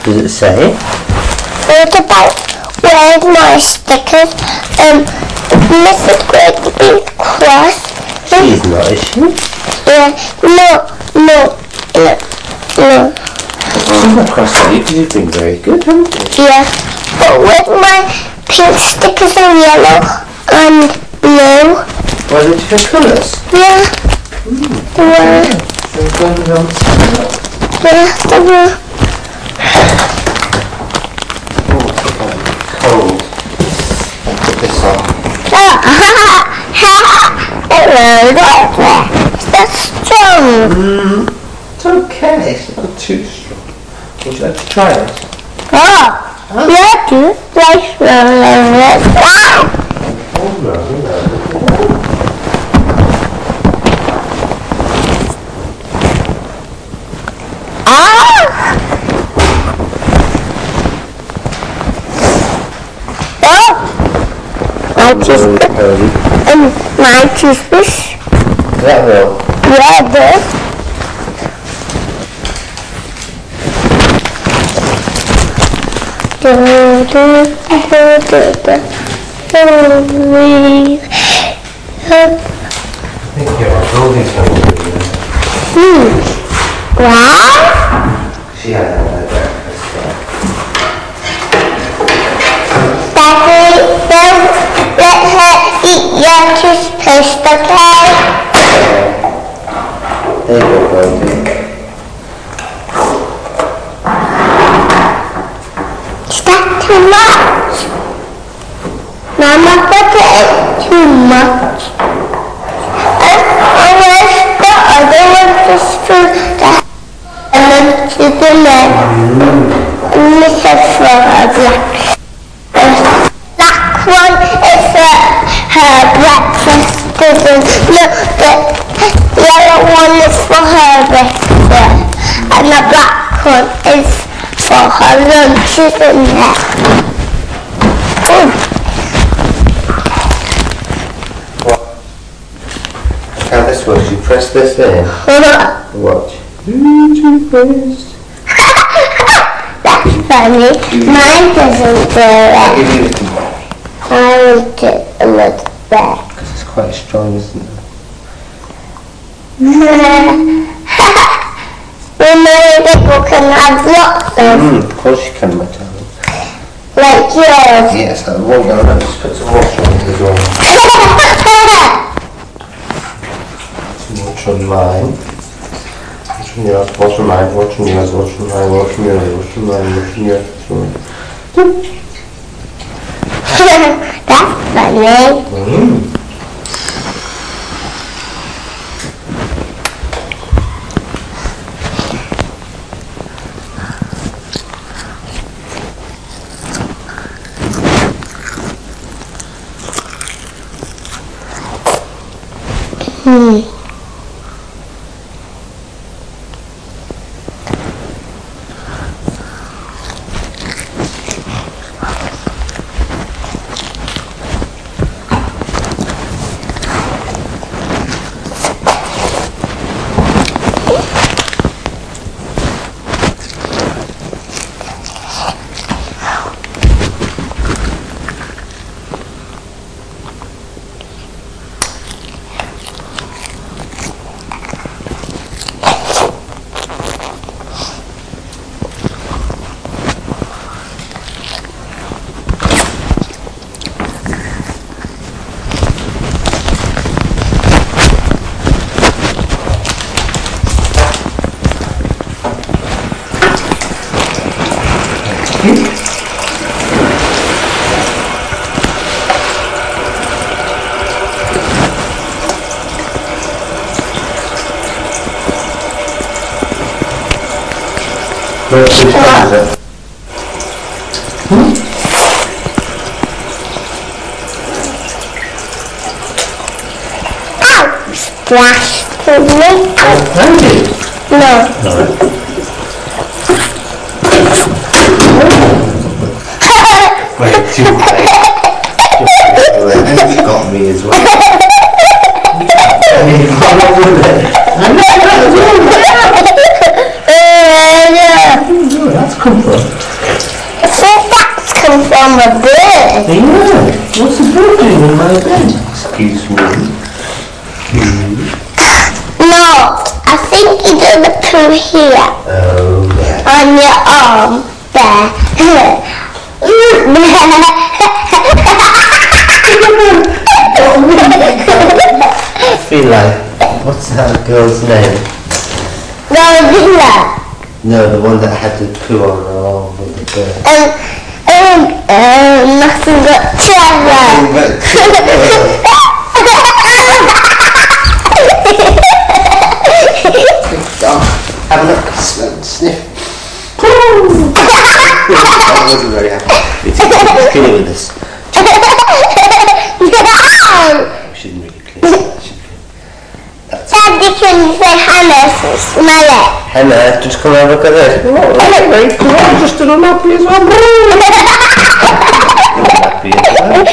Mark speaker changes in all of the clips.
Speaker 1: Does it say?
Speaker 2: What about where's my stickers? Mrs. Gregory cross.
Speaker 1: She's not, is she?
Speaker 2: Yeah, no.
Speaker 1: She's not cross at you because you've been very good, haven't you?
Speaker 2: Yeah, but with my pink stickers are yellow and blue.
Speaker 1: Were they different colours?
Speaker 2: Yeah. They were. Yeah, they were.
Speaker 1: Cold. I'll put this on.
Speaker 2: That's strong.
Speaker 1: It's okay, it's not too strong. Would you like to try it?
Speaker 2: Yeah, do. Like,
Speaker 1: Oh no.
Speaker 2: My toothbrush.
Speaker 1: That will.
Speaker 2: Yeah, it does.
Speaker 1: I think you're holding something.
Speaker 2: Wow.
Speaker 1: She had breakfast there.
Speaker 2: Daddy, don't let her eat your toothpaste, okay?
Speaker 1: There you go, Goldie.
Speaker 2: Is that too much? Mama, put it too much. And where's the other one? Just for the and then to the left. And this is for a black. Black one is for her breakfast. Look, the yellow one is for her breakfast. And the black one is for her lunch, isn't it?
Speaker 1: How this works, you press this in. Watch. Toothpaste.
Speaker 2: That's funny. Mine doesn't do
Speaker 1: I'll
Speaker 2: it.
Speaker 1: give you the key.
Speaker 2: I will get a little bit.
Speaker 1: Because it's quite strong, isn't it?
Speaker 2: People can have lots of,
Speaker 1: Of course you can, my darling.
Speaker 2: like yours.
Speaker 1: Yes, I won't go around. Just put some water on it as well. Some water on mine. Water on yours, water on mine, water on yours, water on mine, water on yours, water on mine, water on yours, water on mine.
Speaker 2: That's funny.
Speaker 1: Where's the trousers?
Speaker 2: Ow! Splash to me.
Speaker 1: Thank you.
Speaker 2: No.
Speaker 1: Wait, too late. You got me as well. That's come from?
Speaker 2: I think that's come from a bird.
Speaker 1: Yeah. What's the bird doing in my bed? Excuse me.
Speaker 2: No, I think he does a poo here.
Speaker 1: Oh, yeah.
Speaker 2: On your arm. There.
Speaker 1: I feel like, what's that girl's name?
Speaker 2: Godzilla.
Speaker 1: No, the one that had the poo on her arm with the bird.
Speaker 2: Nothing but Trevor.
Speaker 1: Have a look, sniff. I wasn't very happy. It's clear with this. We shouldn't really clear that, should we?
Speaker 2: Daddy, can you say Hannah to smell it?
Speaker 1: Hannah, just come and have a look at this. Oh, very cool. Just a little nappy as well. Nappy as well.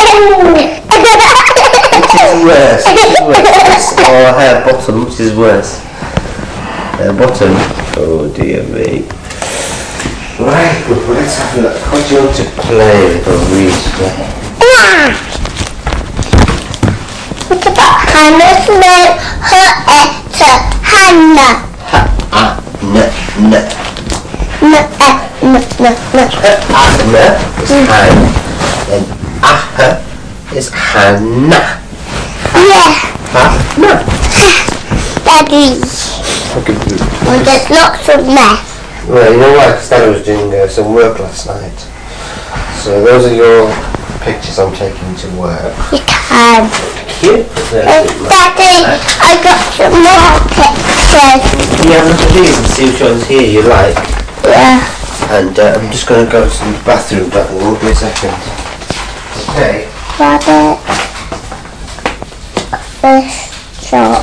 Speaker 1: Which is worse? This or her bottom, which is worse? Her bottom. Oh dear me. Right, well, let's have a look. What do you want to play with or read today?
Speaker 2: What about Hannah's name? Her to Hannah.
Speaker 1: N. Her is Han, and is Hannah.
Speaker 2: Yeah.
Speaker 1: No.
Speaker 2: Daddy.
Speaker 1: Okay.
Speaker 2: Well, there's lots of mess.
Speaker 1: Well, you know why? Because Dad was doing some work last night. So those are your pictures I'm taking to work.
Speaker 2: You can.
Speaker 1: Cute.
Speaker 2: Daddy, I got some more pictures.
Speaker 1: Yeah, look at these and see which ones here you like.
Speaker 2: Yeah.
Speaker 1: And I'm just going to go to the bathroom, but it won't be a second. Okay.
Speaker 2: Rabbit. This chalk.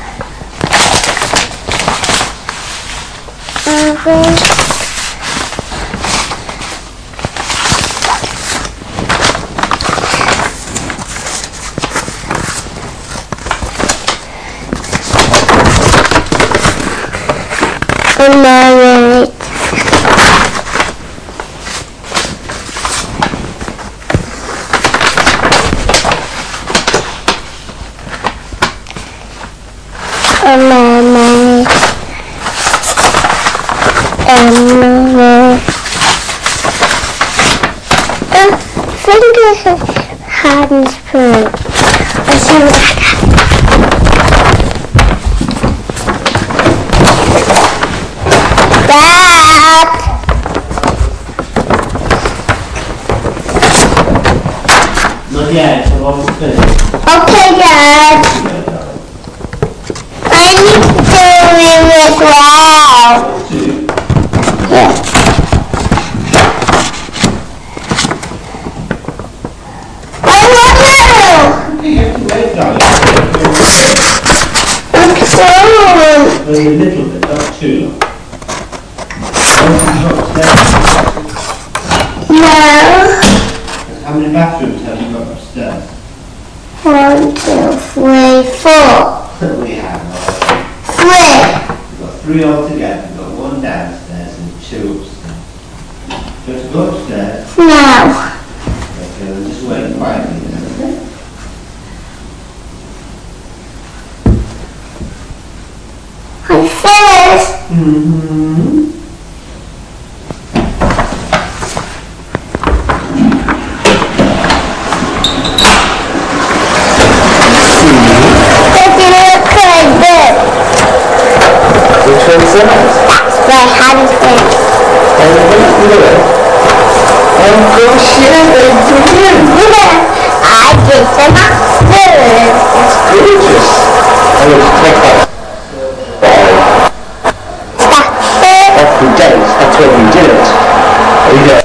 Speaker 2: Married. Hands fruit. Dad!
Speaker 1: Not yet, I'm almost finished.
Speaker 2: Okay, Dad. I need to do it as well. Yeah. I want to.
Speaker 3: Only a little bit, not too long.
Speaker 2: No.
Speaker 3: How many bathrooms have you got upstairs?
Speaker 2: 1, 2, 3, 4.
Speaker 3: We have.
Speaker 2: 3.
Speaker 3: We've got 3 altogether. We've got 1 downstairs and 2 upstairs. Just go upstairs.
Speaker 2: No.
Speaker 3: Okay, we'll just wait quietly then, okay?
Speaker 2: I'm finished.
Speaker 3: Mm-hmm.
Speaker 2: Does it look like this?
Speaker 1: Which one's that?
Speaker 2: That's where Hannah's been.
Speaker 1: Oh gosh, yeah, they're brilliant.
Speaker 2: Yeah. I did them upstairs.
Speaker 1: That's gorgeous. I'm going to take that. Off the date, that's when we did it. We got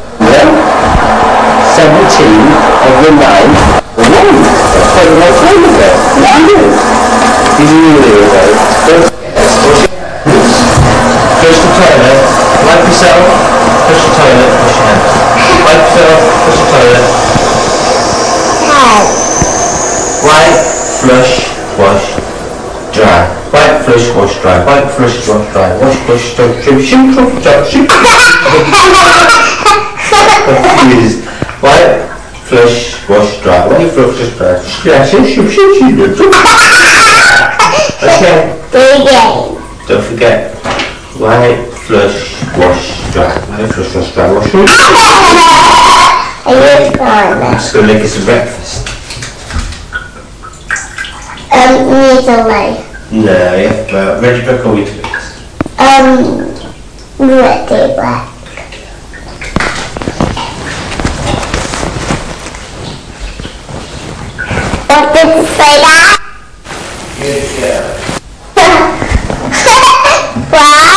Speaker 1: 17 of the 9 the 1. That's quite a long time ago. These are really though. Flush the toilet, wipe yourself, flush the toilet, wash your hands. Wipe yourself, flush the toilet. Wipe, flush, wash, dry. Wipe, flush, wash, dry. Wipe, flush, wash, dry. Wash, flush, shoot, shoot, shoot, shoot. Confused. Wipe, flush, wash, dry. Wipe, flush, dry. Okay. Don't forget. Wipe, flush, wash, dry. Wipe, flush, wash, dry. Wash. I'm just going to make us some breakfast.
Speaker 2: Easily.
Speaker 1: No, yeah, ready black or wheat mix?
Speaker 2: Ready black. What did you say that?
Speaker 1: Good girl.
Speaker 2: Why?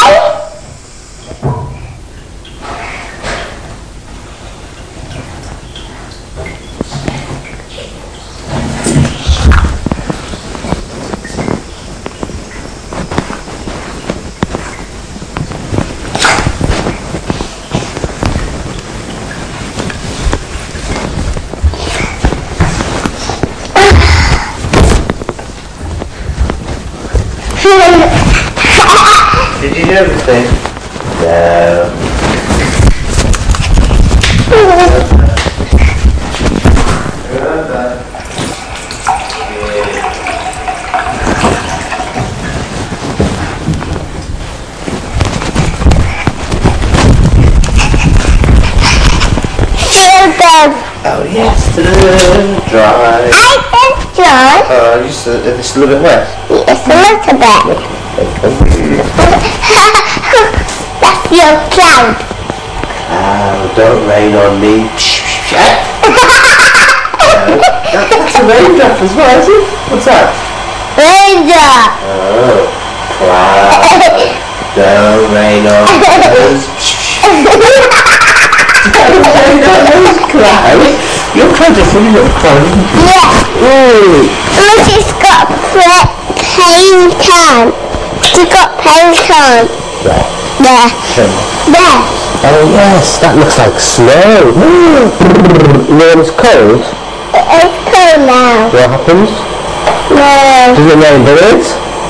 Speaker 1: Did you do everything? No. Oh yes, dry.
Speaker 2: I think dry.
Speaker 1: Just a little bit wet.
Speaker 2: Yes, a little bit. That's your cloud.
Speaker 1: Don't rain on me. That's a raindrop as well, is it? What's that?
Speaker 2: Raindrop.
Speaker 1: Oh, cloud. Don't rain on us. Cloud. Your clouds are full of clouds.
Speaker 2: Yeah. Look, she's got paint on. She's got paint on.
Speaker 1: Right.
Speaker 2: There. There.
Speaker 1: Oh yes, that looks like snow. When it's cold,
Speaker 2: It's cold now.
Speaker 1: what happens?
Speaker 2: No.
Speaker 1: Does it rain bullets?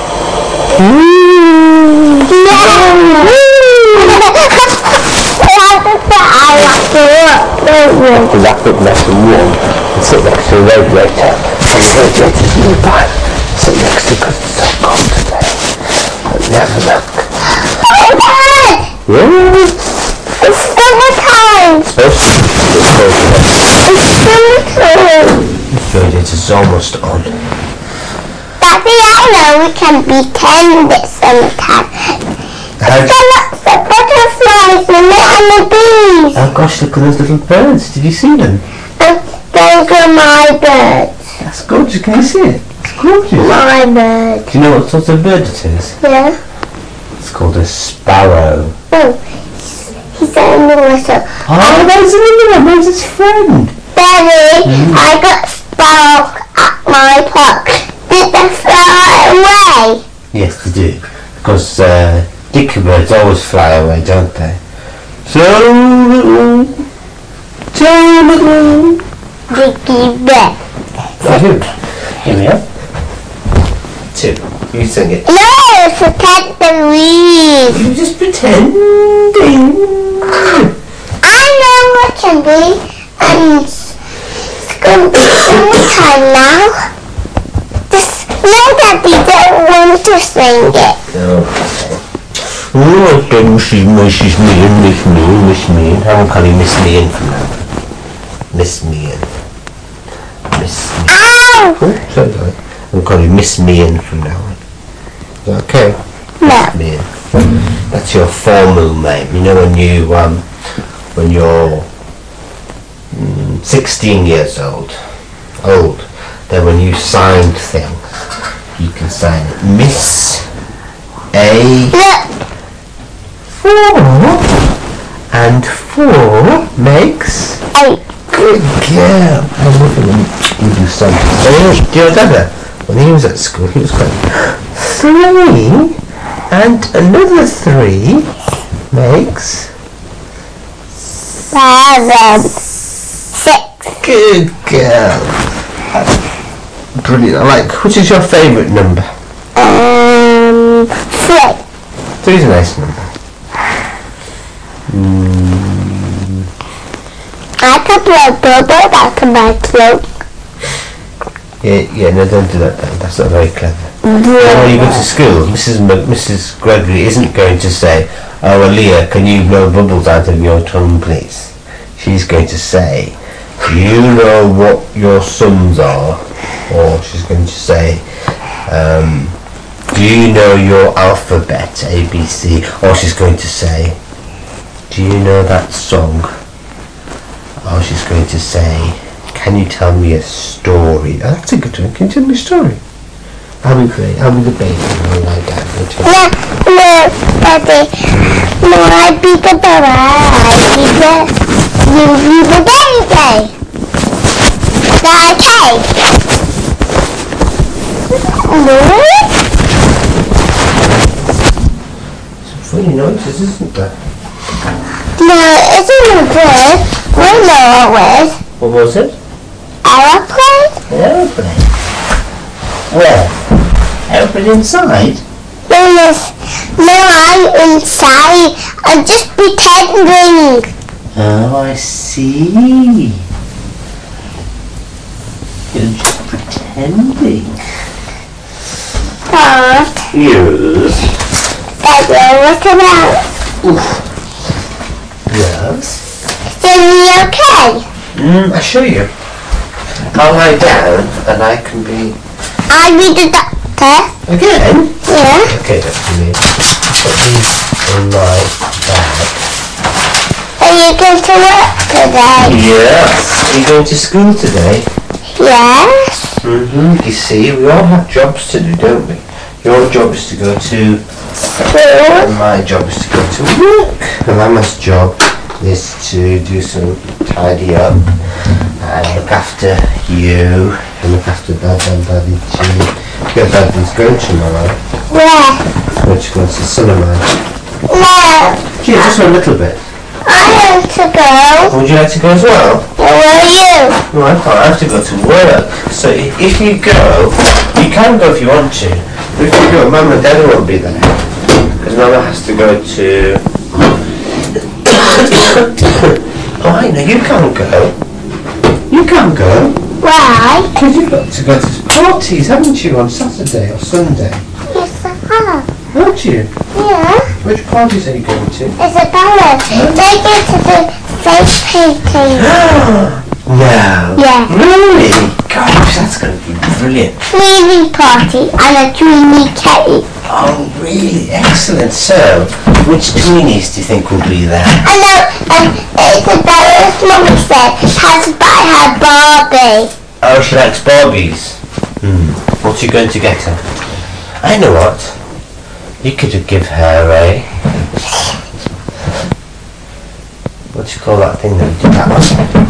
Speaker 1: Wrap it nice and warm and sit next to the radiator. And the radiator's nearby. Sit next to it because it's so cold today. But never look. Yeah.
Speaker 2: It's summertime.
Speaker 1: It's cold today.
Speaker 2: It's summertime.
Speaker 1: The radiator's almost on.
Speaker 2: Daddy, I know we can pretend it's summertime. There's lots of butterflies in it and the bees.
Speaker 1: Oh gosh, look at those little birds. Did you see them?
Speaker 2: And those are my birds.
Speaker 1: That's gorgeous. Can you see it? It's gorgeous.
Speaker 2: My birds.
Speaker 1: Do you know what sort of bird it is?
Speaker 2: Yeah.
Speaker 1: It's called a sparrow.
Speaker 2: Oh, he's in the little.
Speaker 1: Oh, there's another one. There's his friend.
Speaker 2: Daddy, I got sparrow at my park. Did they fly away?
Speaker 1: Yes, they do. Because dicky birds always fly away, don't they? So little.
Speaker 2: Dicky bird.
Speaker 1: Here we are. Two. You sing it.
Speaker 2: No, protect the leaves.
Speaker 1: You just pretending.
Speaker 2: I know what can be, and it's going to be summertime now. Just no, Daddy, don't want to sing it.
Speaker 1: Oh, don't she miss me. How can you miss me in from now? Miss me in. Miss me.
Speaker 2: Ow!
Speaker 1: Oh, sorry. I'm calling you Miss Me In from now on. Is that okay?
Speaker 2: No.
Speaker 1: Miss Me In. That's your formal name. You know when you're 16 years old, then when you signed things, you can sign it Miss A.
Speaker 2: Look.
Speaker 1: 4 and 4 makes
Speaker 2: 8.
Speaker 1: good girl. I love it when you do something. Do you know Dada? When he was at school, he was going 3 and another 3 makes
Speaker 2: 7. 6.
Speaker 1: good girl. Brilliant. I like. Which is your favourite number?
Speaker 2: 3.
Speaker 1: 3 is a nice number.
Speaker 2: I can blow bubbles out of my throat.
Speaker 1: Yeah, no, don't do that then. That's not very clever. When you go to school, Mrs. Gregory isn't going to say, "Oh, Leah, can you blow bubbles out of your tongue, please?" She's going to say, "Do you know what your sons are?" Or she's going to say, "Do you know your alphabet, A, B, C?" Or she's going to say, "Do you know that song?" Or she's going to say, "Can you tell me a story?" Oh, that's a good one. Can you tell me a story? I'll be great. I'll be the baby. I'll lie down.
Speaker 2: No, Daddy. No, I'd be the baby. You be the baby. Is that okay? No?
Speaker 1: Some funny noises, isn't there?
Speaker 2: No, it isn't good. We know it was.
Speaker 1: What was it?
Speaker 2: Aeroplane?
Speaker 1: An aeroplane. Where? Aeroplane inside?
Speaker 2: Yes. No, I'm inside. I'm just pretending.
Speaker 1: Oh, I see. You're just pretending.
Speaker 2: Dad,
Speaker 1: Yes.
Speaker 2: what about?
Speaker 1: Yes.
Speaker 2: Is it okay?
Speaker 1: I'll show you. I'll lie down and I can be...
Speaker 2: I'll be the doctor.
Speaker 1: Again?
Speaker 2: Yeah.
Speaker 1: Okay, that's me. Put these in my bag.
Speaker 2: Are you going to work today?
Speaker 1: Yes. Are you going to school today?
Speaker 2: Yes.
Speaker 1: You see, we all have jobs to do, don't we? Your job is to go to...
Speaker 2: School.
Speaker 1: And my job is to go to work. And Mama's job is to do some tidy up and look after you and look after Dad and Daddy too. Your Daddy's going tomorrow.
Speaker 2: Where?
Speaker 1: Going to go to the cinema.
Speaker 2: No.
Speaker 1: Gee, just for a little bit.
Speaker 2: I want to go.
Speaker 1: Would you like to go as well?
Speaker 2: Where are you?
Speaker 1: No, I can't. I have to go to work. So if you go, you can go if you want to. But if you go, Mum and Dad won't be there. Because Mama has to go to... Oh, I know, you can't go. You can't go.
Speaker 2: Why?
Speaker 1: Because you've got to go to parties, haven't you, on Saturday or Sunday?
Speaker 2: Yes, I have.
Speaker 1: Aren't you?
Speaker 2: Yeah.
Speaker 1: Which parties are you going to?
Speaker 2: Isabella, they go to the face painting.
Speaker 1: No.
Speaker 2: Yeah.
Speaker 1: Really? Gosh, that's going to be brilliant.
Speaker 2: Dreamy party and a dreamy cake.
Speaker 1: Oh, really? Excellent. So, which tweenies do you think will be there?
Speaker 2: I know, and Isabella's mummy said has to buy her Barbie.
Speaker 1: Oh, she likes Barbies. What are you going to get her? I know what. You could give her a... What do you call that thing that we did that one?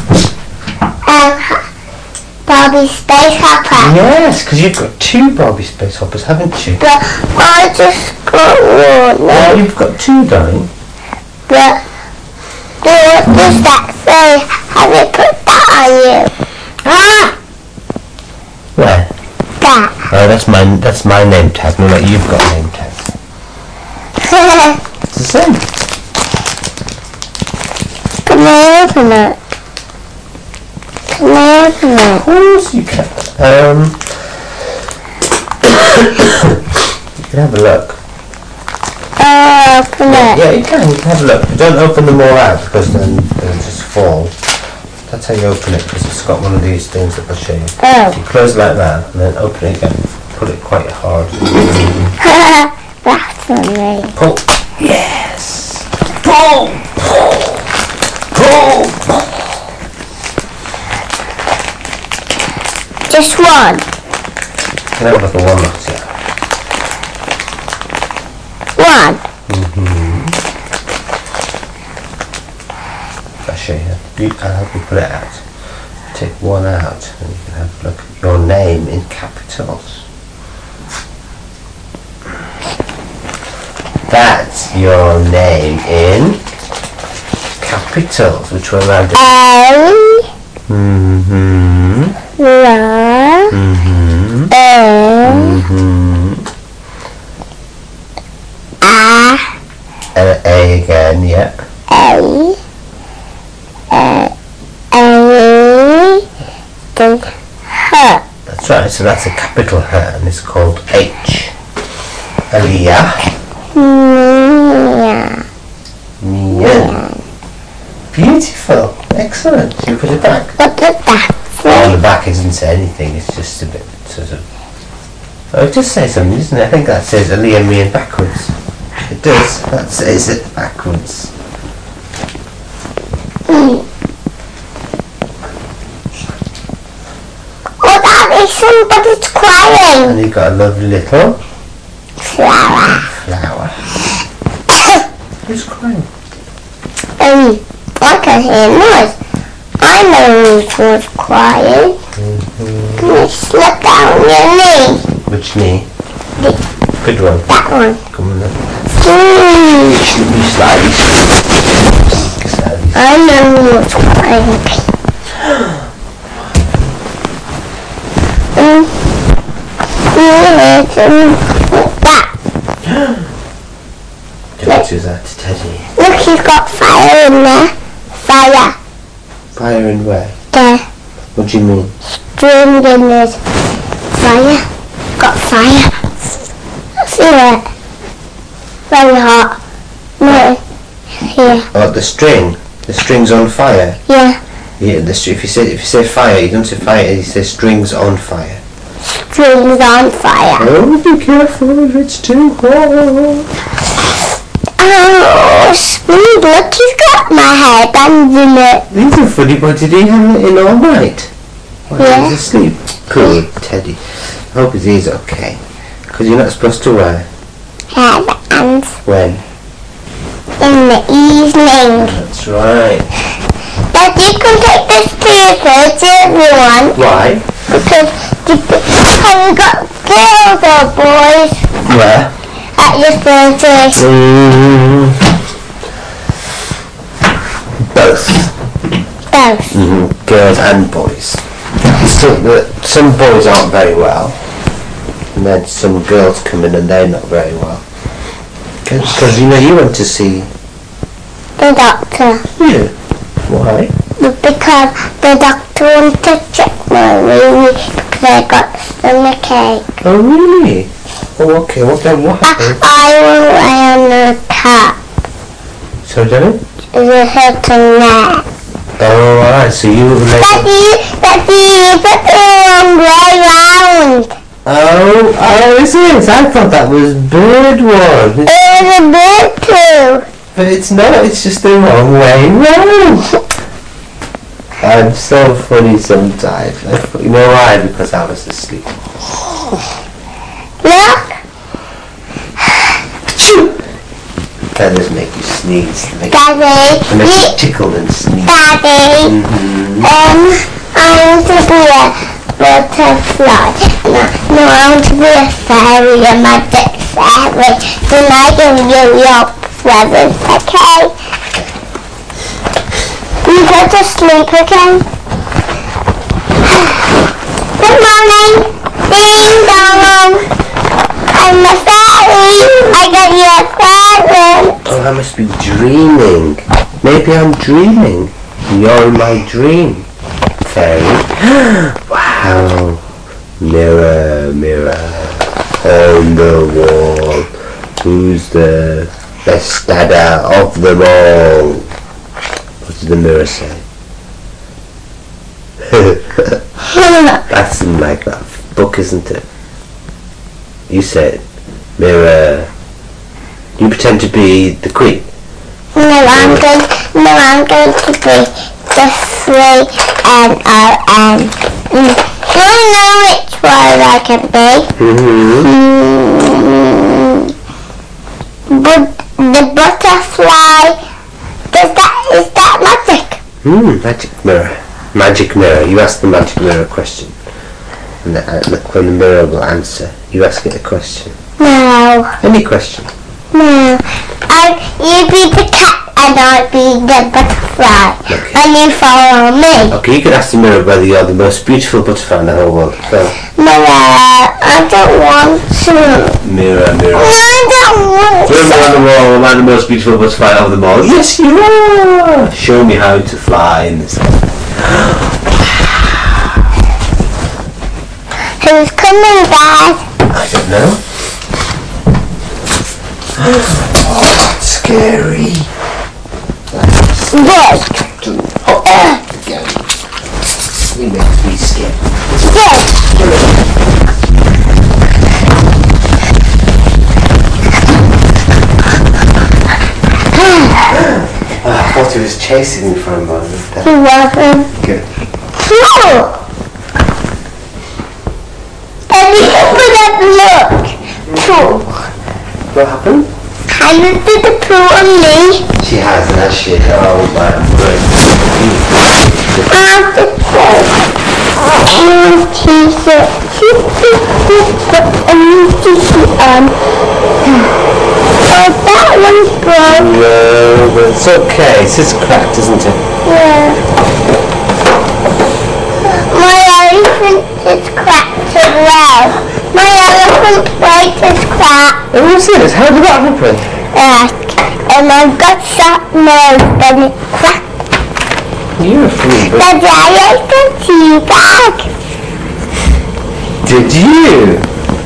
Speaker 2: Barbie Space Hopper.
Speaker 1: Yes, because you've got two Barbie Space Hoppers, haven't you?
Speaker 2: But I just got one.
Speaker 1: Well, you've got two, darling.
Speaker 2: But what does that say? Have you put that on you? Ah!
Speaker 1: Where?
Speaker 2: That.
Speaker 1: Oh, that's my name tag. No, like you've got name tags. It's the same.
Speaker 2: Can I open it? Can I open it?
Speaker 1: Of course you can. You can have a look.
Speaker 2: Open it.
Speaker 1: Yeah, you can have a look. But don't open them all out because then they'll just fall. That's how you open it, because it's got one of these things that I'll show you.
Speaker 2: Oh.
Speaker 1: You close it like that and then open it again. Pull it quite hard.
Speaker 2: That's on me.
Speaker 1: Pull. Yes. Pull. Pull.
Speaker 2: Just one.
Speaker 1: Can I have like a walnut? Yeah.
Speaker 2: One.
Speaker 1: I'll show you. I'll help you pull it out. Take one out and you can have a look at your name in capitals. That's your name in capitals, which we're allowed to... A again, yeah.
Speaker 2: then H.
Speaker 1: That's right, so that's a capital H and it's called H. Aliyah. Mia. Beautiful. Excellent. Should we put it back?
Speaker 2: What does that
Speaker 1: On
Speaker 2: say?
Speaker 1: the back it doesn't say anything, it's just a bit sort of... Oh, it does say something, doesn't it? I think that says Aliyah Mian backwards. It does. That says it backwards.
Speaker 2: Oh, Daddy, somebody's crying.
Speaker 1: And you've got a lovely little
Speaker 2: Flower.
Speaker 1: flower. Who's crying?
Speaker 2: I can hear noise. I know who was crying. Can you slip down your knee?
Speaker 1: Which knee? Good one.
Speaker 2: That one.
Speaker 1: Come on then.
Speaker 2: Please.
Speaker 1: You slide. Slide.
Speaker 2: I know who was crying. That.
Speaker 1: Don't do that, Teddy.
Speaker 2: Look, he's got fire in there. Fire.
Speaker 1: Fire and where?
Speaker 2: There.
Speaker 1: What do you mean?
Speaker 2: String in there's fire. Got fire. See it? Very hot. No. Here.
Speaker 1: Oh, the string. The string's on fire.
Speaker 2: Yeah.
Speaker 1: Yeah. If you say fire, you don't say fire. You say strings on fire.
Speaker 2: Strings on fire.
Speaker 1: Oh, be careful if it's too hot.
Speaker 2: Oh, Smooth, look, he's got my hairbands in it.
Speaker 1: These are funny, but did he have it in all night? While he
Speaker 2: Yeah.
Speaker 1: was asleep? Good, Teddy. I hope his ears are okay. Because you're not supposed to wear.
Speaker 2: Hairbands
Speaker 1: When?
Speaker 2: in the evening.
Speaker 1: That's right.
Speaker 2: But you can take this to your church if you want.
Speaker 1: Why?
Speaker 2: Because have you got girls or boys
Speaker 1: Where?
Speaker 2: at your church?
Speaker 1: Both.
Speaker 2: Both.
Speaker 1: Girls and boys. Some boys aren't very well. And then some girls come in and they're not very well. Because you know you went to see...
Speaker 2: The doctor.
Speaker 1: Yeah. Why?
Speaker 2: Because the doctor wanted to check my baby because I got stomachache.
Speaker 1: Oh really? Oh okay, what happened?
Speaker 2: I was wearing a cap.
Speaker 1: So Jenny?
Speaker 2: It hurt a neck.
Speaker 1: Oh alright, so you were like...
Speaker 2: Daddy, you put the wrong way round.
Speaker 1: Oh, is it? I thought that was bird one.
Speaker 2: It was a bird too.
Speaker 1: But it's not, it's just the wrong way round. I'm so funny sometimes. You know why? Because I was asleep.
Speaker 2: Look.
Speaker 1: Feathers make you sneeze. Make
Speaker 2: Daddy,
Speaker 1: you tickle and sneeze.
Speaker 2: Daddy, I want to be a butterfly. No, I want to be a fairy, a magic fairy. Then I can give your presents, okay? You go to sleep, okay? Good morning. Ding dong. I'm a fairy. I got you a present.
Speaker 1: Oh, I must be dreaming. Maybe I'm dreaming. You're in my dream, fairy. Wow. Mirror, mirror on the wall. Who's the best dada of them all? What does the mirror say? That's in like that book, isn't it? You said, mirror. You pretend to be the queen.
Speaker 2: No, I'm going to be the C-N-O-N. Do you know which one I can be? But the butterfly, is that magic?
Speaker 1: Magic mirror. Magic mirror. You ask the magic mirror a question. And the mirror will answer. You ask it a question.
Speaker 2: No.
Speaker 1: Any question.
Speaker 2: No. You be the cat and I'll be the butterfly.
Speaker 1: Okay.
Speaker 2: And you follow me.
Speaker 1: Okay, you can ask the mirror whether you're the most beautiful butterfly in the whole world. So,
Speaker 2: Mother, I don't want to.
Speaker 1: mirror, mirror.
Speaker 2: I don't want
Speaker 1: Mirror on
Speaker 2: to.
Speaker 1: the wall, am I the most beautiful butterfly of them all? Yes, you are! Show me how to fly in this.
Speaker 2: Who's coming, Dad?
Speaker 1: I don't know. Oh, that's scary.
Speaker 2: Good.
Speaker 1: Again. We make me scared.
Speaker 2: Good.
Speaker 1: I thought he was chasing me for a moment.
Speaker 2: You're welcome.
Speaker 1: Good.
Speaker 2: No! Daddy, open up, look. Pooh.
Speaker 1: What happened?
Speaker 2: Can you do the poo on me?
Speaker 1: She has, and that's shit. Oh my brain.
Speaker 2: And the poo. And t-shirt. And t-shirt on. Oh, that one's broke.
Speaker 1: No, but it's okay. It's just cracked, isn't it?
Speaker 2: Yeah. My elephant is cracked as well. My elephant plate is cracked.
Speaker 1: Oh, what's this? How did that happen?
Speaker 2: And I've got that nose and it's cracked.
Speaker 1: You're a fool.
Speaker 2: Daddy, I ate the tea bag.
Speaker 1: Did you?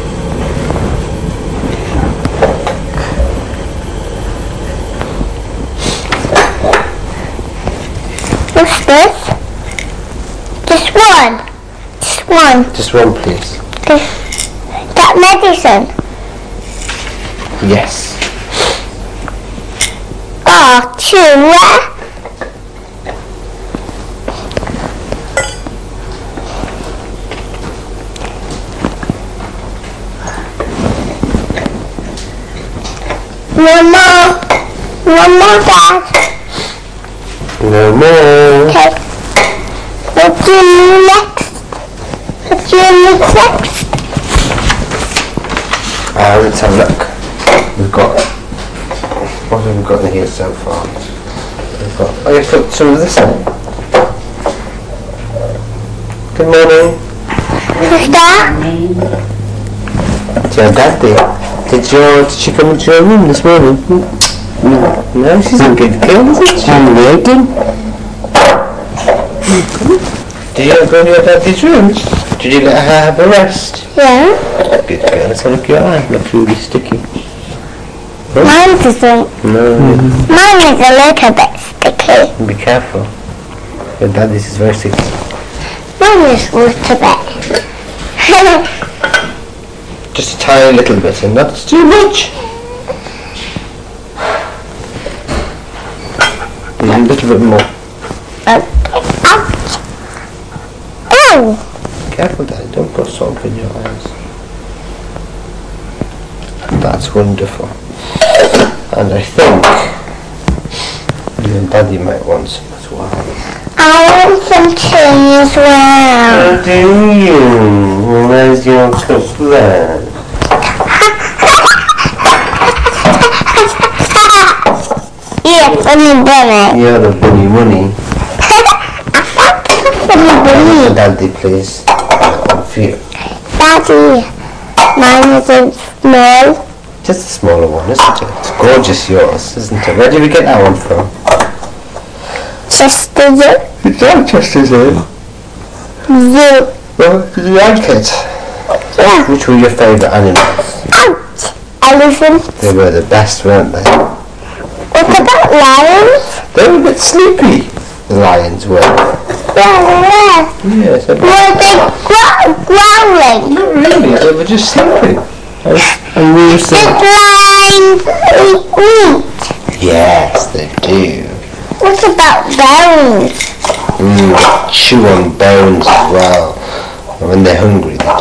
Speaker 2: What's this? Just one. Just one.
Speaker 1: Just one, please.
Speaker 2: That medicine.
Speaker 1: Yes.
Speaker 2: Oh, two. One more. One more, Dad.
Speaker 1: No more.
Speaker 2: Okay. What do you need next? What do you need next?
Speaker 1: Let's have a look. We've got... What have we got in here so far? We've got... Oh, you put some of this in. Good morning.
Speaker 2: Who's that?
Speaker 1: It's your daddy. Did she come into your room this morning? No. No, she's not getting killed, isn't she? I'm waiting. Did you go to your daddy's room? Did you let her have a rest?
Speaker 2: Yeah.
Speaker 1: Good girl. Let's have a look at your eye. Looks really sticky.
Speaker 2: Mine isn't.
Speaker 1: No.
Speaker 2: Mine is a little bit sticky.
Speaker 1: Be careful. Your daddy's is very sticky.
Speaker 2: Mine is a little bit.
Speaker 1: Just a tiny little bit, and that's too much. A little bit more.
Speaker 2: Ouch. Oh.
Speaker 1: Careful, Daddy. Don't put soap in your eyes. That's wonderful. And I think you and Daddy might want some as well.
Speaker 2: I want some tea as well.
Speaker 1: Oh, do you? Well, there's your cup there.
Speaker 2: Yeah, funny bunny.
Speaker 1: You're the bunny money.
Speaker 2: Funny bunny.
Speaker 1: Daddy, please. On feet.
Speaker 2: Daddy, mine isn't small.
Speaker 1: Just a smaller one, isn't it? It's gorgeous, yours, isn't it? Where did we get that one from?
Speaker 2: Chester's
Speaker 1: It's Manchester's in.
Speaker 2: zoo.
Speaker 1: Well, did you like it?
Speaker 2: Yeah.
Speaker 1: Which were your favourite animals?
Speaker 2: Ouch. Elephant.
Speaker 1: They were the best, weren't they?
Speaker 2: What about lions?
Speaker 1: They were a bit sleepy, the lions were.
Speaker 2: Yeah.
Speaker 1: Yes,
Speaker 2: Were they growling?
Speaker 1: not really, they were just sleeping. And we were
Speaker 2: Did
Speaker 1: saying,
Speaker 2: lions eat?
Speaker 1: yes, they do.
Speaker 2: What about bones?
Speaker 1: Chew on bones as well. And when they're hungry, they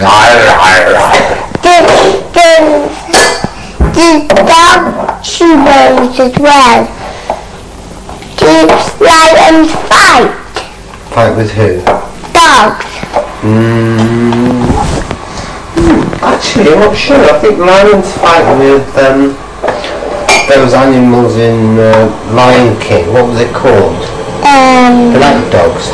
Speaker 1: do.
Speaker 2: Did dogs chew bones as well? Did lions fight?
Speaker 1: Fight with who?
Speaker 2: Dogs.
Speaker 1: Actually, I'm not sure. I think lions fight with those animals in Lion King. What were they called? Black dogs.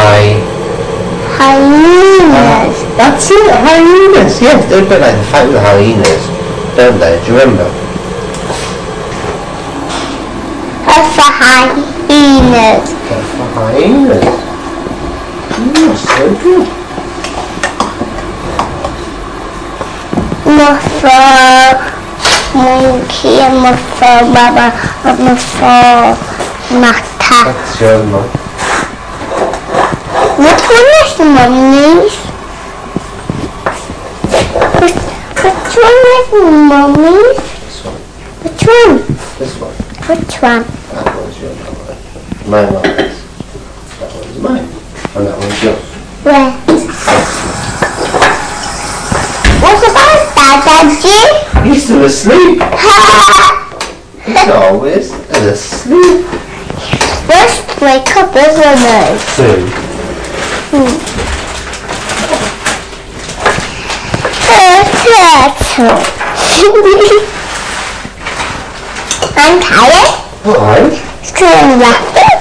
Speaker 2: Hyenas.
Speaker 1: That's it, hyenas. Yes, they're a bit like the fight with the hyenas, don't they? Do you remember?
Speaker 2: That's for hyenas.
Speaker 1: That's for hyenas. So good.
Speaker 2: More for monkey and more for Baba and more for Mata.
Speaker 1: That's your mum.
Speaker 2: Which one is Mummy's? Which one is Mummy's?
Speaker 1: This one.
Speaker 2: Which one?
Speaker 1: This one.
Speaker 2: Which one?
Speaker 1: That one's your mum. My mum is. That one's mine. And that one's yours.
Speaker 2: Where? What about that, Daddy?
Speaker 1: He's still asleep. He's always asleep.
Speaker 2: Let's wake up, isn't it?
Speaker 1: Soon.
Speaker 2: I'm tired.
Speaker 1: Why?
Speaker 2: Still laughing.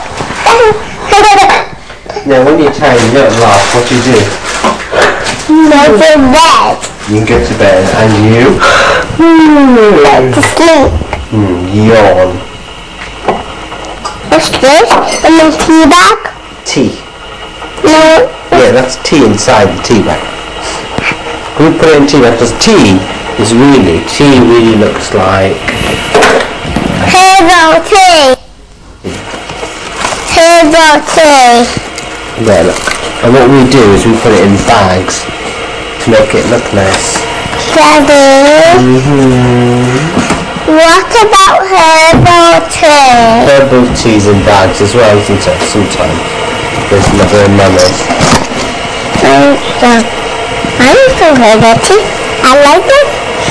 Speaker 1: Now when you're tired you don't laugh, what do you do?
Speaker 2: Go to bed.
Speaker 1: You can go to bed and you
Speaker 2: Go to sleep.
Speaker 1: yawn.
Speaker 2: What's this? In the tea bag?
Speaker 1: Tea.
Speaker 2: No.
Speaker 1: Yeah, that's tea inside the tea bag. We put it in tea bag because tea really looks like
Speaker 2: Herbal tea. Herbal tea.
Speaker 1: there, look. And what we do is we put it in bags to make it look nice.
Speaker 2: Daddy, what about herbal tea?
Speaker 1: Herbal teas in bags as well, isn't it? Sometimes. There's mother and mamas.
Speaker 2: I used to herbal tea. I like it.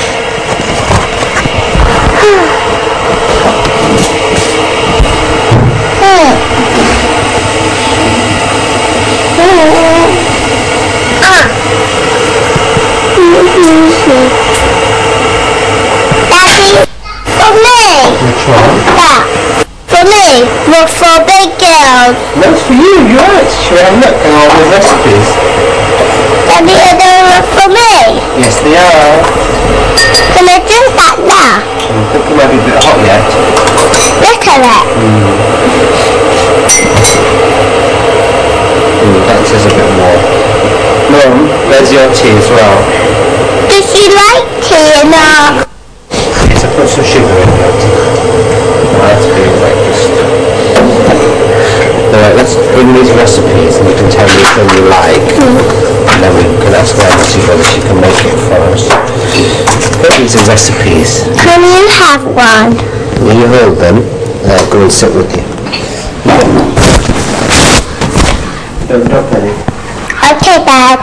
Speaker 2: Daddy, for me.
Speaker 1: Which one?
Speaker 2: That. For me. Look for big girls.
Speaker 1: That's for you, you're right. Should we have a look at all the recipes?
Speaker 2: Daddy, are they look for me?
Speaker 1: Yes, they are.
Speaker 2: Can I drink that now?
Speaker 1: I think it might be a bit hot yet.
Speaker 2: Look at it.
Speaker 1: That says a bit more. Mum, there's your tea as well.
Speaker 2: Does she like tea or not?
Speaker 1: Yes, I put some sugar in your tea. That's for your breakfast. Alright, let's bring these recipes and you can tell me which one you like. And then we can ask Nancy whether she can make it for us. These are recipes.
Speaker 2: Can you have one?
Speaker 1: Will you hold them? I'll go and sit with you. Don't drop any.
Speaker 2: Okay, Dad.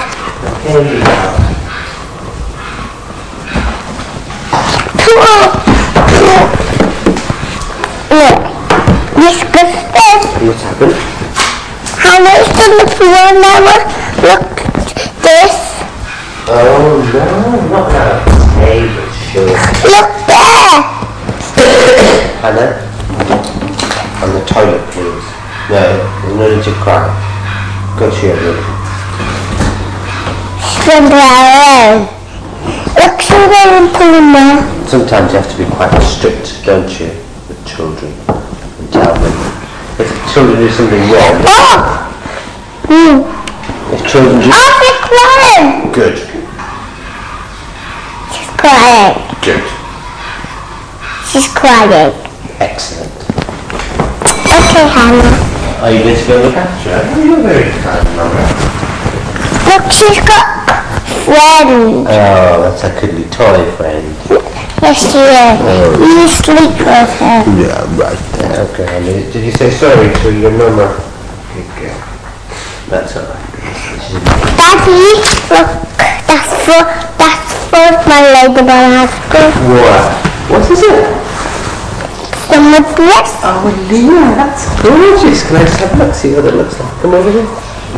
Speaker 2: Look, this goes this.
Speaker 1: What's happened?
Speaker 2: How much did the floor now? Look, this.
Speaker 1: Oh no, not that table, sure.
Speaker 2: Look there.
Speaker 1: Hannah? On the toilet, please. No, there's no need to cry. Go to your room.
Speaker 2: Look, so they're in there.
Speaker 1: Sometimes you have to be quite strict, don't you, with children, and tell them. If children do something wrong, if children do...
Speaker 2: Oh, they're crying.
Speaker 1: Good.
Speaker 2: She's crying.
Speaker 1: Good.
Speaker 2: She's crying.
Speaker 1: Excellent.
Speaker 2: Okay, Hannah.
Speaker 1: Are you going to go look after her? Oh, you're very kind, Mama.
Speaker 2: Look, she's got friends.
Speaker 1: Oh, that's a cuddly toy friend.
Speaker 2: Yes, she is. You sleep with her.
Speaker 1: Yeah, right there. Okay, honey. Did you say sorry to your mama? Good girl. That's alright.
Speaker 2: Daddy, look, that's for my ladybug husband.
Speaker 1: What? What is it?
Speaker 2: Some of this.
Speaker 1: Oh, Leah, that's gorgeous. Can I just have a look, see what it looks like? Come over here.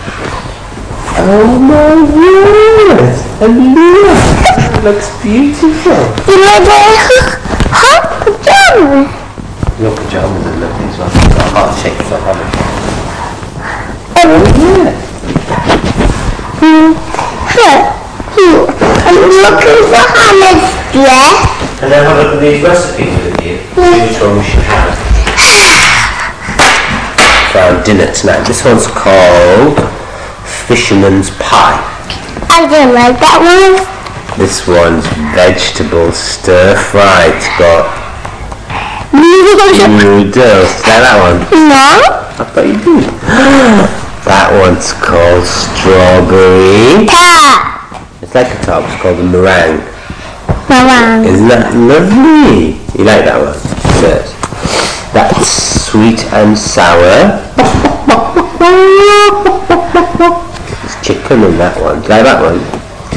Speaker 1: Oh my word! Leah, that looks beautiful.
Speaker 2: You know the hot pajamas.
Speaker 1: Your pyjamas are lovely as well. Got heart shapes on them.
Speaker 2: I'm looking for Hannah's dress.
Speaker 1: And then have a look at these recipes with you. See which one we should have for our dinner tonight. This one's called Fisherman's Pie.
Speaker 2: I don't like that one.
Speaker 1: This one's vegetable stir fry. It's got noodles. Like that one?
Speaker 2: No.
Speaker 1: I thought you did. That one's called strawberry.
Speaker 2: Tart.
Speaker 1: It's like a tart. It's called a meringue.
Speaker 2: Meringue.
Speaker 1: Isn't that lovely? You like that one? Good. That's sweet and sour. There's chicken in that one. Do you like that one?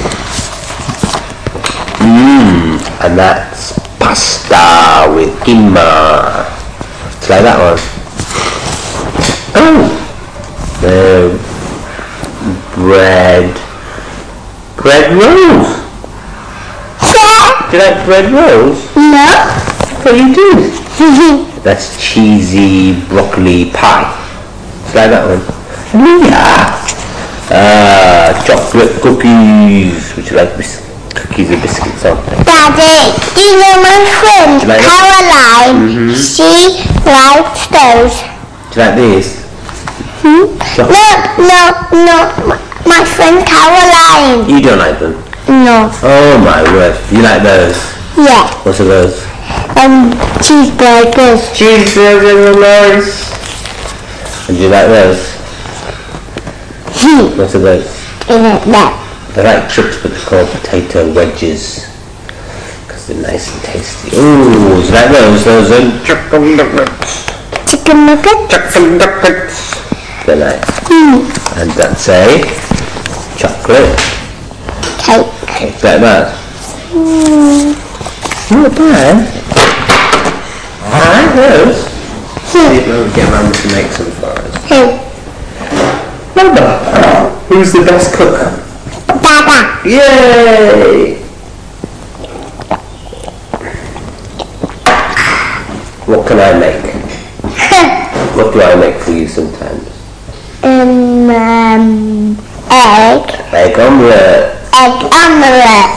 Speaker 1: And that's pasta with quinoa. Do you like that one? Oh! Bread rolls. Do you like bread rolls?
Speaker 2: No.
Speaker 1: What do you do? That's cheesy broccoli pie. Do you like that one? Yeah. Chocolate cookies. Would you like cookies or biscuits on?
Speaker 2: Daddy, do you know my friend
Speaker 1: Like
Speaker 2: Caroline? She likes those.
Speaker 1: Do you like these?
Speaker 2: No. My friend Caroline.
Speaker 1: You don't like them?
Speaker 2: No.
Speaker 1: Oh my word. You like those?
Speaker 2: Yeah.
Speaker 1: What are those?
Speaker 2: Cheeseburgers.
Speaker 1: Cheeseburgers are nice. And do you like those? What are those?
Speaker 2: That.
Speaker 1: They're like chips, but they're called potato wedges. Because they're nice and tasty. Ooh, do you like those? Those are chicken nuggets.
Speaker 2: Chicken nuggets.
Speaker 1: Chicken nuggets. They're nice. And that's a chocolate
Speaker 2: Cake.
Speaker 1: cake like that. Not bad. I like those. See if we can get Mum to make some for us.
Speaker 2: Who?
Speaker 1: Mama, who's the best cook?
Speaker 2: Dada.
Speaker 1: Yay! What can I make? What do I make for you sometimes?
Speaker 2: Egg.
Speaker 1: Egg omelette.
Speaker 2: Egg omelette.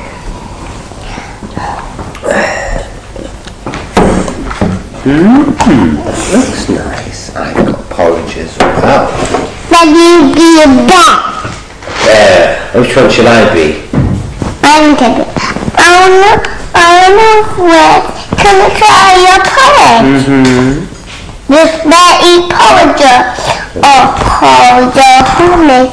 Speaker 1: That looks nice. I've got porridge as well.
Speaker 2: Then you be a bat.
Speaker 1: There. Which one should I be?
Speaker 2: I'm gonna. I wanna can I try your porridge? This may eat porridge or porridge honey.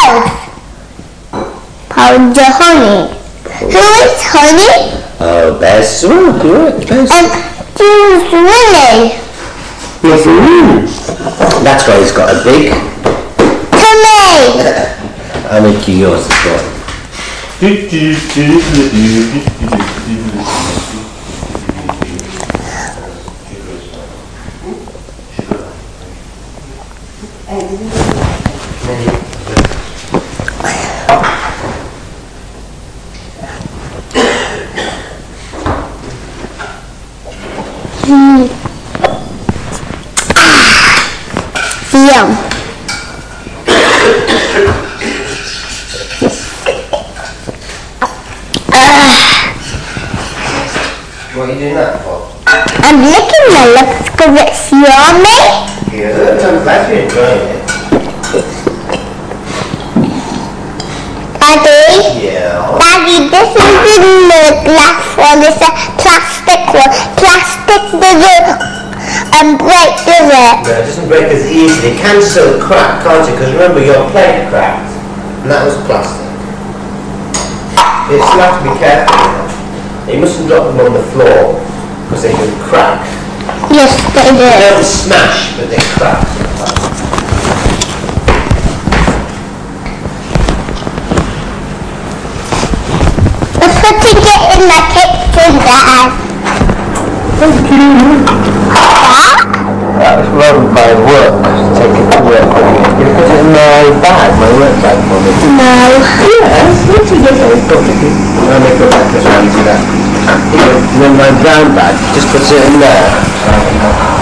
Speaker 2: Porridge honey. Who is honey?
Speaker 1: Oh, Bear's well, good. Bear's.
Speaker 2: Who's Willie?
Speaker 1: That's why he's got a big.
Speaker 2: Tummy.
Speaker 1: I'll make you yours as well.
Speaker 2: Yum.
Speaker 1: What are you doing that for?
Speaker 2: I'm licking my lips because it's yummy.
Speaker 1: Good. I'm glad you're enjoying it.
Speaker 2: Daddy?
Speaker 1: Yeah.
Speaker 2: Daddy, this isn't the glass one, it's a plastic one. Plastic doesn't break, does it?
Speaker 1: No, it doesn't break as easily. It can still crack, can't it? Because remember, your plate cracked. And that was plastic. You still have to be careful with that. You mustn't drop them on the floor, because they can crack.
Speaker 2: Yes, they do.
Speaker 1: They don't smash, but they crack.
Speaker 2: We're putting it in the kitchen, Dad.
Speaker 1: Thank you. That was wrong by work, to take it to work for me. You put it in my bag, my work bag for me.
Speaker 2: No.
Speaker 1: Yes, that's a good idea. I'll make a breakfast while you do that. then my brown bag, just put it in there.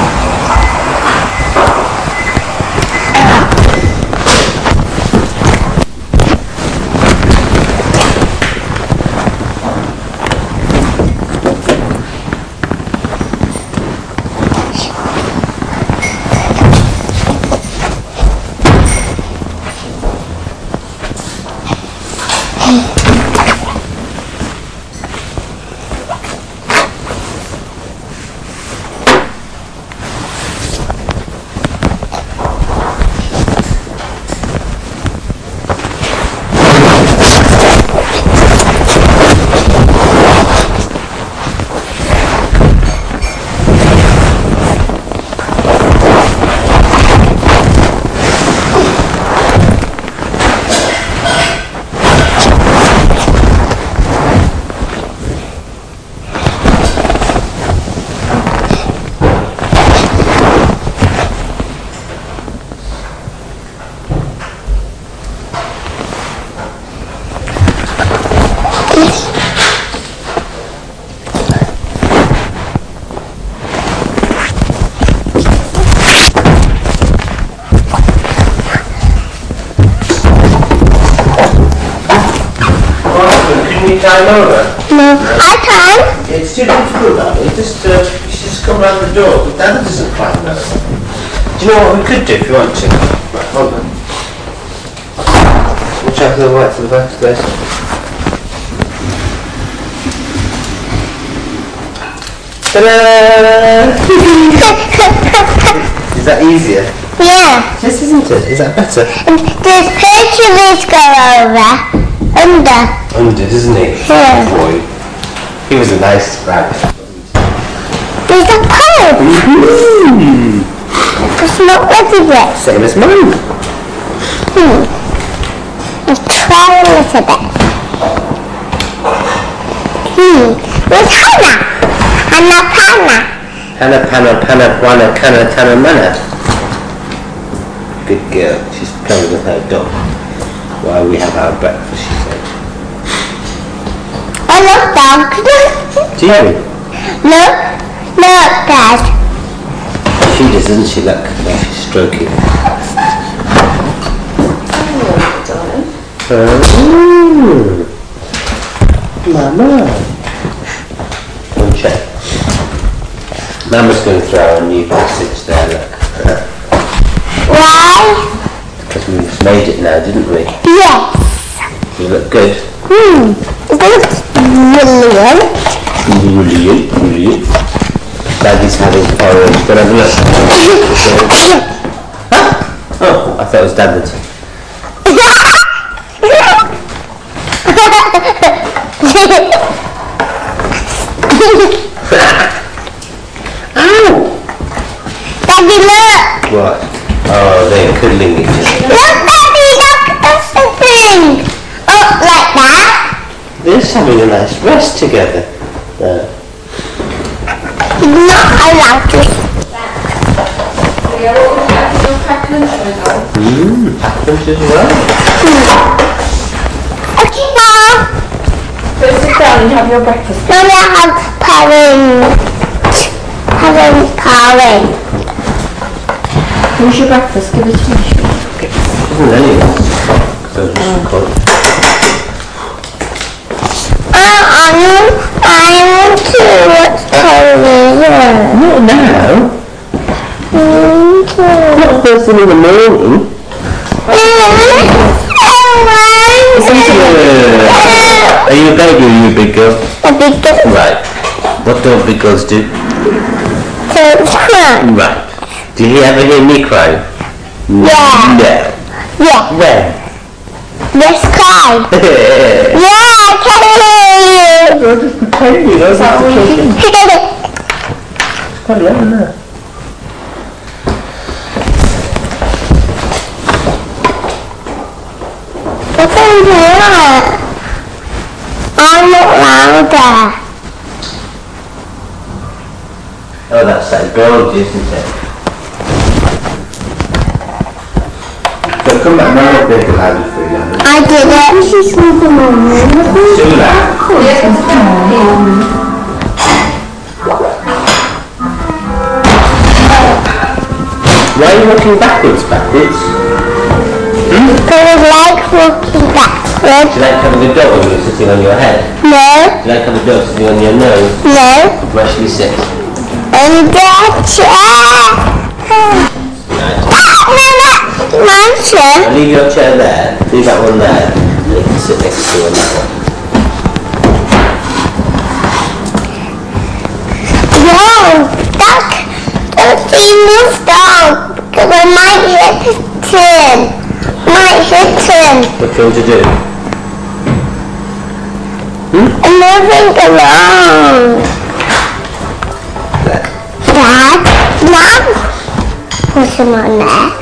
Speaker 1: Climb over?
Speaker 2: No, I can.
Speaker 1: It's too difficult, darling. You just come round the door. But Dad doesn't climb over. Do you know what we could do if you want to? Right, hold on. We'll try to the right to the back of this. Ta-da! Is that easier?
Speaker 2: Yeah.
Speaker 1: Yes, isn't it? Is that better?
Speaker 2: And does Hercules go over? Under,
Speaker 1: doesn't he?
Speaker 2: Yeah.
Speaker 1: Boy. He was a nice rabbit.
Speaker 2: There's a pole. It's not ready yet.
Speaker 1: Same as mine.
Speaker 2: Let's try a little bit. Where's Hannah? Hannah Panna.
Speaker 1: Hannah Panna Panna Buana Kana Tana Mana. Good girl. She's playing with her dog while we have our breakfast, she said.
Speaker 2: I love dogs.
Speaker 1: Do you?
Speaker 2: Look, Dad.
Speaker 1: She does, doesn't she? Look, now she's stroking. Mama. One check. Mama's going to throw a new passage there, look.
Speaker 2: Why?
Speaker 1: Because we've made it now, didn't we?
Speaker 2: Yes.
Speaker 1: You look good.
Speaker 2: It looks brilliant.
Speaker 1: Brilliant. Daddy's having porridge. Go and have a look. Oh, I thought it was Dad. Ow!
Speaker 2: Daddy, look.
Speaker 1: What? Oh, they're cuddling each other.
Speaker 2: Look, Daddy, look at something. Oh, like that.
Speaker 1: They're just having a nice rest together.
Speaker 2: Not allowed to.
Speaker 1: Pack lunch as well.
Speaker 2: Okay, now.
Speaker 4: So sit down and have your breakfast.
Speaker 2: Now we have parent.
Speaker 4: Where's your breakfast? Give it to me.
Speaker 1: Isn't any of us? So it's just cold.
Speaker 2: I want to watch television.
Speaker 1: Not now. Not first thing in the morning. Are you a baby or are you a big girl?
Speaker 2: A big girl.
Speaker 1: Right. What do big girls do?
Speaker 2: Don't cry.
Speaker 1: Right. Did you ever hear me cry?
Speaker 2: Yeah.
Speaker 1: No.
Speaker 2: Yeah.
Speaker 1: When?
Speaker 2: Yes, cry. Yeah, I can hear you.
Speaker 1: I'll just pretend you know how to children. It's quite loud, isn't it?
Speaker 2: What's in here? I'm not louder.
Speaker 1: Oh, that's that gold, isn't it? So come back, Mum will make it louder for you.
Speaker 2: I did it. She's with the mom.
Speaker 1: Do that. you walking backwards?
Speaker 2: Because I like walking backwards.
Speaker 1: Do you like having a dog when you're sitting on your head?
Speaker 2: No.
Speaker 1: Do you like having a dog sitting on your nose?
Speaker 2: No.
Speaker 1: Where should we sit?
Speaker 2: And the chair. My chair.
Speaker 1: I'll leave your chair there. Leave that one there. And you can sit next to you on that one.
Speaker 2: No, don't see move down. Because I might hit him.
Speaker 1: What do you want to do?
Speaker 2: I'm moving along.
Speaker 1: There.
Speaker 2: Dad, Mom, put him on there.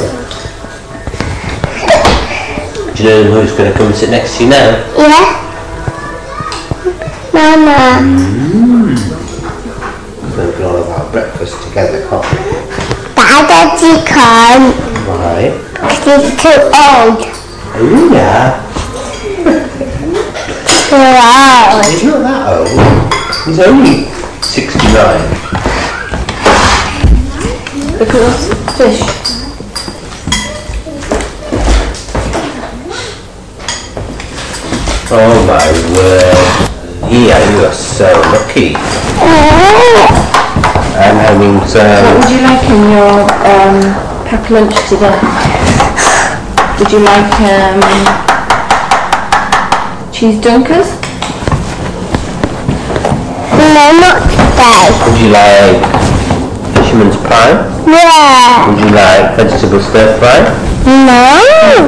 Speaker 1: Do you know who's going to come and sit next to you now?
Speaker 2: Yeah. Mama.
Speaker 1: We're going to do all of our breakfast together, can't we?
Speaker 2: Daddy can't.
Speaker 1: Right.
Speaker 2: Because he's too old.
Speaker 1: Oh yeah.
Speaker 2: Too old.
Speaker 1: He's not that old. He's only 69.
Speaker 4: Look at those fish.
Speaker 1: Oh my word. Yeah, you are so lucky. I'm having
Speaker 4: What
Speaker 1: some...
Speaker 4: would you like in your packed lunch today? Would you like cheese dunkers?
Speaker 2: No, not today.
Speaker 1: Would you like fisherman's pie?
Speaker 2: Yeah.
Speaker 1: Would you like vegetable stir fry?
Speaker 2: No.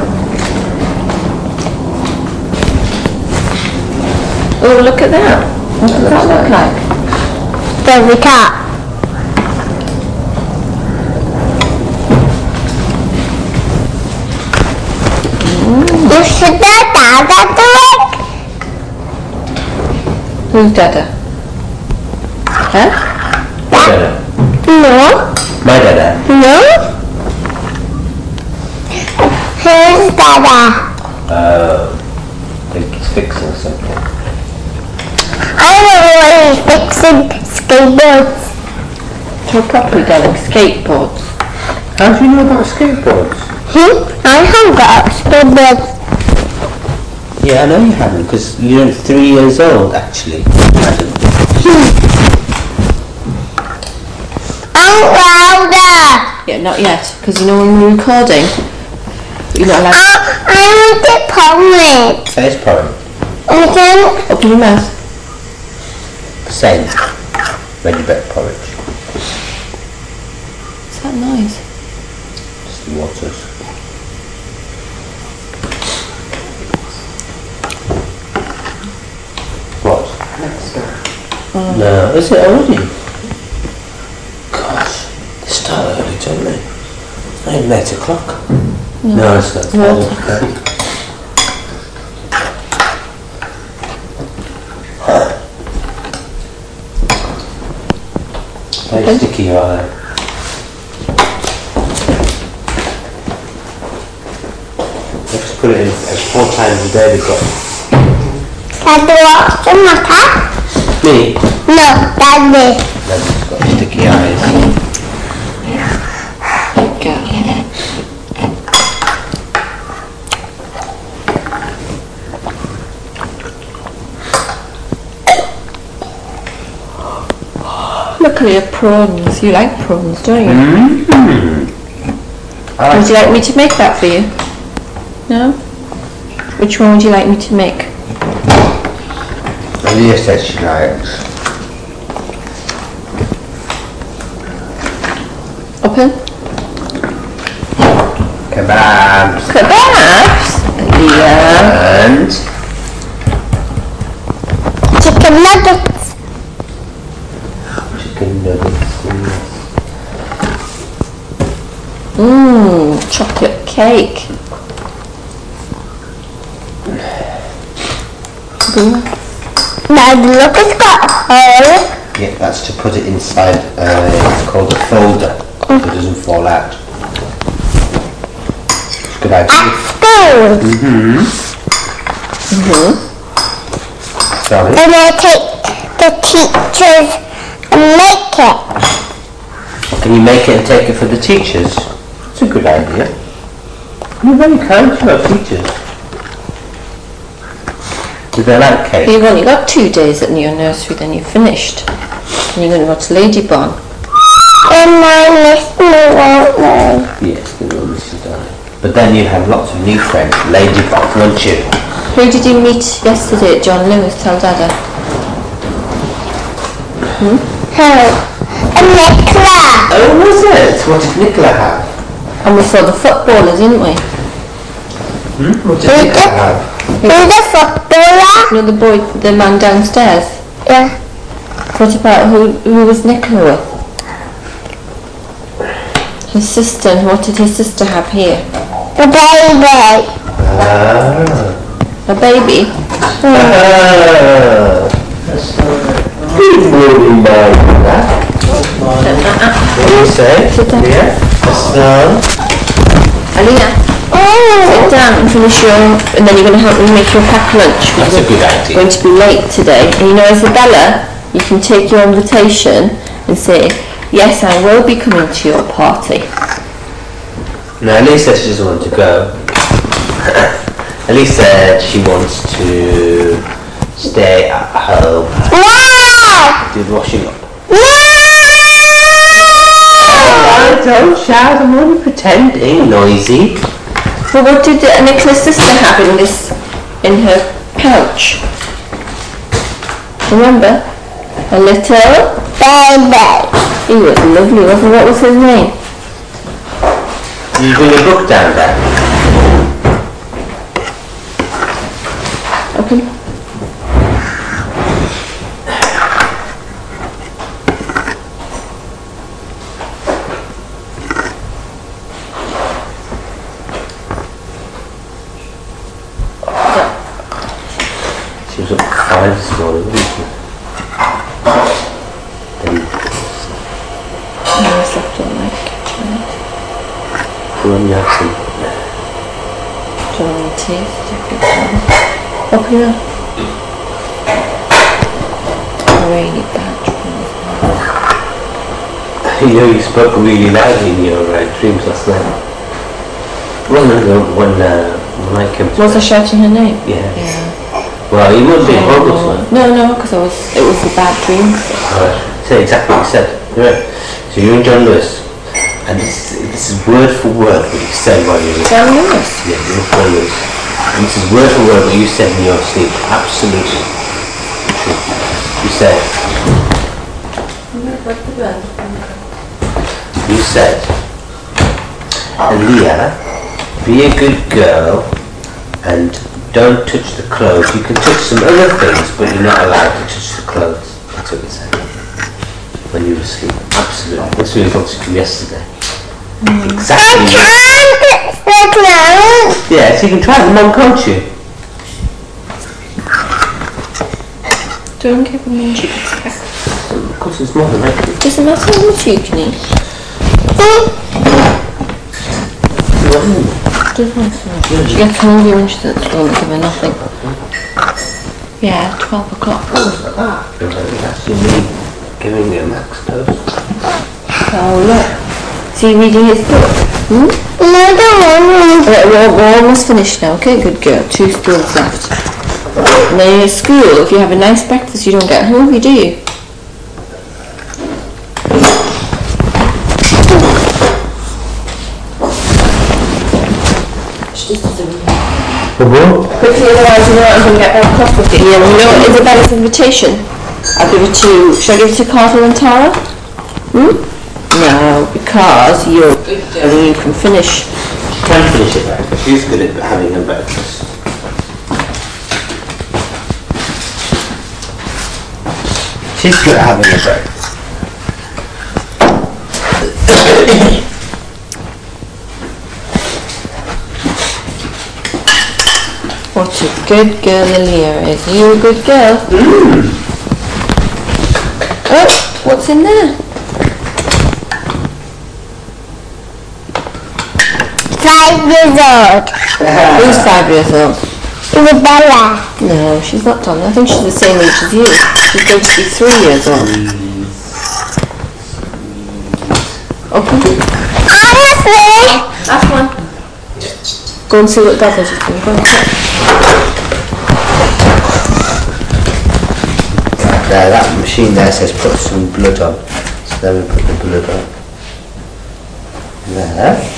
Speaker 4: Oh, look at that. What does that look like?
Speaker 2: There we go. You should have Dada do it.
Speaker 4: Who's Dada? Huh?
Speaker 1: My dada.
Speaker 2: No.
Speaker 1: My dada.
Speaker 2: No. Who's Dada?
Speaker 1: I think he's fixing something.
Speaker 2: I don't know what he's fixing. Skateboards.
Speaker 4: Talk properly, darling. Skateboards.
Speaker 1: How do you know about skateboards?
Speaker 2: I haven't got skateboards.
Speaker 1: Yeah, I know you haven't, because you're 3 years old, actually. Madam.
Speaker 2: I'm louder.
Speaker 4: Yeah, not yet, because you know when we're recording, you're not allowed
Speaker 2: I want to porridge.
Speaker 1: Say it's porridge.
Speaker 2: And then
Speaker 4: to open your mouth.
Speaker 1: Same. Veggie porridge.
Speaker 4: What's that noise?
Speaker 1: Just the waters. What? No, is it already? Gosh, they start early, don't they? It's not even 8 o'clock. No, it's not.
Speaker 4: No.
Speaker 1: Okay. Very sticky your eye. Let's put it in 4 times a day we've got.
Speaker 2: Daddy, what's the matter?
Speaker 1: Me?
Speaker 2: No, Daddy.
Speaker 1: Daddy's got sticky eyes.
Speaker 4: Go. Look at your prawns. You like prawns, don't you? Would you like me to make that for you? No? Which one would you like me to make?
Speaker 1: Leah says she likes.
Speaker 4: Open?
Speaker 1: Kebabs.
Speaker 4: Kebabs? Yeah.
Speaker 1: And
Speaker 2: Chicken nuggets.
Speaker 1: chicken nuggets.
Speaker 4: Mmm, chocolate cake.
Speaker 2: Daddy, look, it's got a hole.
Speaker 1: Yeah, that's to put it inside it's called a folder so it doesn't fall out. It's a good idea.
Speaker 2: At school.
Speaker 1: Sorry.
Speaker 2: And I take the teachers and make it.
Speaker 1: Can you make it and take it for the teachers? That's a good idea. You're very kind to our teachers. Do they like cake?
Speaker 4: You've only got 2 days at your nursery, then you're finished. And you're going to go to Ladybarn.
Speaker 2: And I miss me, won't they?
Speaker 1: Yes, they will miss you, darling. But then you have lots of new friends, Ladybug, won't you?
Speaker 4: Who did you meet yesterday at John Lewis? Tell Dada.
Speaker 2: Who? A Nicola.
Speaker 1: Oh, was it? What did Nicola have?
Speaker 4: And we saw the footballer, didn't we?
Speaker 1: What did Nicola have?
Speaker 2: Who's the footballer?
Speaker 4: You know the boy, the man downstairs?
Speaker 2: Yeah.
Speaker 4: What about who was Nicola with? His sister. And what did his sister have here?
Speaker 2: The baby.
Speaker 1: Ah.
Speaker 4: A baby?
Speaker 1: Good morning, Martha. What do you say?
Speaker 4: Sit down.
Speaker 1: Yeah? Hassan.
Speaker 4: Alina, sit down and finish your... And then you're going to help me make your packed lunch.
Speaker 1: That's a good idea.
Speaker 4: We're going to be late today. And you know, Isabella, you can take your invitation and say, yes, I will be coming to your party.
Speaker 1: Now, Elise says she doesn't want to go. Elise said she wants to stay at home,
Speaker 2: No!
Speaker 1: do the washing up.
Speaker 2: No!
Speaker 1: Oh, don't shout, I'm only pretending, noisy.
Speaker 4: Well, what did Nicola's sister have in her pouch? Remember? A little
Speaker 2: Baby.
Speaker 4: He was lovely, wasn't he? What was his name?
Speaker 1: You bring a book down there.
Speaker 4: Okay.
Speaker 1: She was up at 5 this morning, wasn't she?
Speaker 4: I slept all night.
Speaker 1: Go on, you have some.
Speaker 4: Do you want tea? Up here. Really bad dreams.
Speaker 1: You know, you spoke really loudly in your dreams last night. Well, no, when I came to
Speaker 4: Was I shouting her name?
Speaker 1: Yeah.
Speaker 4: Yeah.
Speaker 1: Well, you wouldn't be horrible to her.
Speaker 4: No, because it was the bad dreams.
Speaker 1: Alright, say exactly what you said. Right. So you're in John Lewis, and this is word for word what you said while you were
Speaker 4: John Lewis?
Speaker 1: Yeah, you're in John Lewis. And this is word for word what you said in your sleep. Absolutely true. You said, Aaliyah, be a good girl and don't touch the clothes. You can touch some other things, but you're not allowed to touch the clothes. That's what you said when you were asleep. Absolutely. That's what you got from yesterday. Exactly.
Speaker 2: I can't touch the clothes.
Speaker 1: Yes, you can try them on, can't you?
Speaker 4: Don't give him a cheek.
Speaker 1: Of course, it's more than I can.
Speaker 4: Doesn't matter how much you can eat. Doesn't matter. She gets hungry when she doesn't give her nothing. Yeah, 12 o'clock.
Speaker 1: That's you me giving me a max dose.
Speaker 4: Oh, look. Is he reading his book?
Speaker 2: No, don't want me.
Speaker 4: Right, we're almost finished now, okay? Good girl. 2 spoons left. And then in school, if you have a nice breakfast, you don't get hungry, do you? Quickly, otherwise you know I'm going to get very cross with you. Yeah, well, you know Isabella's invitation? I'll give it to... Should I give it to Carter and Tara? No, because you're good girl and you can finish.
Speaker 1: She can finish it breakfast. She's good at having her breakfast. She's good at having her breakfast.
Speaker 4: What a good girl Aaliyah is. Are you a good girl? Oh, what's in there?
Speaker 2: 5 years old.
Speaker 4: Who's 5 years old?
Speaker 2: Isabella.
Speaker 4: No, she's not done. I think she's the same age as you. She's going to be 3 years old. Open.
Speaker 2: Honestly,
Speaker 4: Last one. Go and see what Bella's just doing. Go and check.
Speaker 1: There, that machine there says put some blood on. So then we put the blood on. There.